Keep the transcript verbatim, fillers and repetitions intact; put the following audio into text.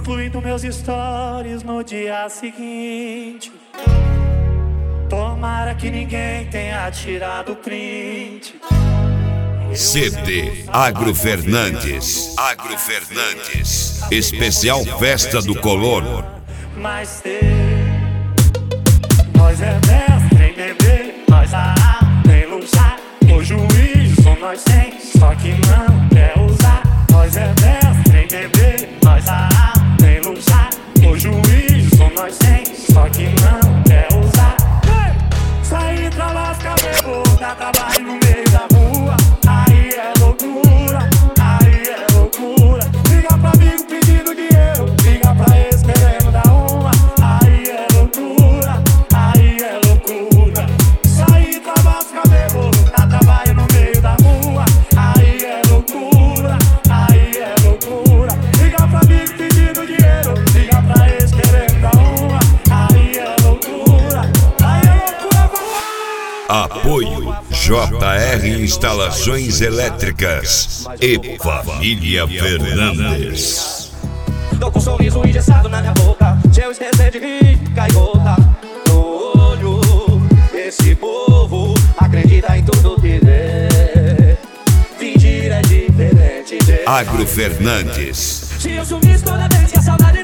excluindo meus stories no dia seguinte. Tomara que ninguém tenha tirado print. C D Agro Fernandes. Agro Fernandes. Especial Festa do Colono. Mas ter, nós é mestre em beber, nós a tem luxar. O juízo nós tem, só que não quer usar. Nós é mestre em beber, nós a tem luxar. O juízo nós tem, só que não quer usar. Hey! Sair pra lascar bebo, dar trabalho no meio da rua. Aí é loucura, aí é loucura. Liga pra amigo pedindo dinheiro, liga pra ex querendo dar uma. Aí é loucura, aí é loucura. Sair pra lascar bebo, dar trabalho no meio da rua. Aí é loucura, aí é loucura. Liga pra amigo pedindo dinheiro, liga pra ex querendo dar uma. Aí é loucura, aí é loucura, vamos lá! Apoio J R Instalações Elétricas e Família Fernandes. Tô com um sorriso engessado na minha boca. Se eu esquecer de rir, cai gota no olho. Esse povo acredita em tudo que vê. Fingir é diferente de Agro Fernandes. se eu sumisse toda vez que a saudade